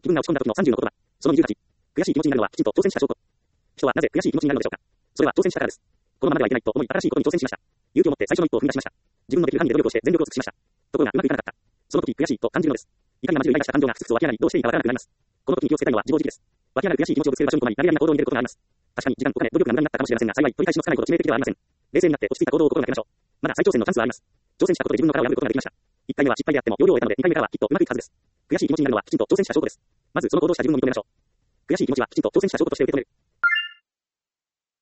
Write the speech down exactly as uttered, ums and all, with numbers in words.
気分が落ち込んだ時のさんじゅうの言葉。そのにじゅうはち。悔しい気持ちになるのはきちんと挑戦した証拠。人はなぜ悔しい気持ちになるのでしょうか。それは挑戦したからです。このままではいけないと思い新しいことに挑戦しました。勇気を持って最初の一歩を踏み出しました。自分のできる範囲で努力をして全力を尽くしました。ところがうまくいかなかった。その時悔しいと感じるのです。怒りが混じるイライラした感情がふつふつと湧き上がりどうしていいかわからなくなります。この時に気をつけたいのは自暴自棄です。湧き上がる悔しい気持ちをぶつける場所に困り、投げやりな行動に出ることがあります。確かに時間とお金、努力が無駄になったかもしれませんが、幸い取り返しのつかないほど致命的ではありません。冷静になって落ち着いた行動を心がけましょう。まだ再挑戦のチャンスはあります。挑戦したことで自分の殻を破ることができました。いっかいめは失敗であっても要領を得たので、にかいめからはきっとうまくいくはずです。悔しい気持ちになるのはきちんと挑戦した証拠です。まずその行動をした自分を認めましょう。悔しい気持ちはきちんと挑戦した証拠として受け止める。